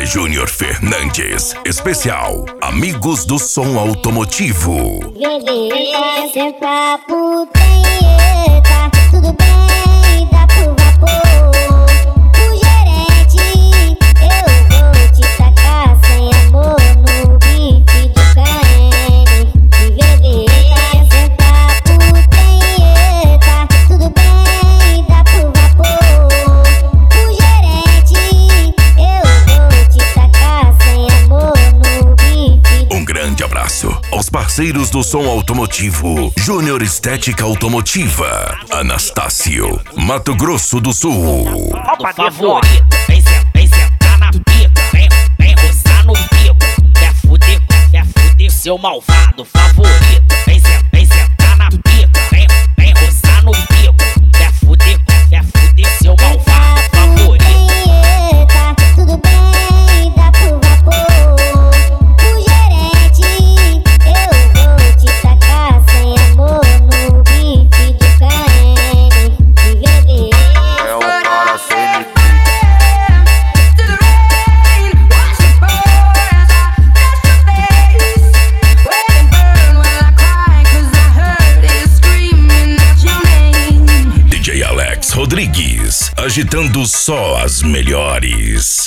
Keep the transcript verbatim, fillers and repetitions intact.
Júnior Fernandes, especial Amigos do Som Automotivo. Bebê, sem papo, tem eita, tudo bem, dá pro vapor. O gerente, eu vou te tacar sem amor no bife do Cayenne. Bebê, sem papo, tem eita, tudo bem, dá pro vapor. O gerente, eu vou te tacar sem amor no bife do Um grande abraço aos parceiros do som automotivo. Júnior Estética Automotiva, Anastácio, Mato Grosso do Sul. Do favorito, vem sentar, vem sentar na pica, vem, vem roçar no pico. Quer fuder, quer fuder, seu malvado favorito. Vem sentar, vem sentar na pica, vem, vem roçar no pico. Quer fuder, quer fuder, seu malvado favorito. Eita, tudo bem, dá pro vapor. O gerente, eu vou te tacar sem amor no bife do Cayenne. Bebê, É um cara sem D J Alex Rodrigues, agitando só as melhores.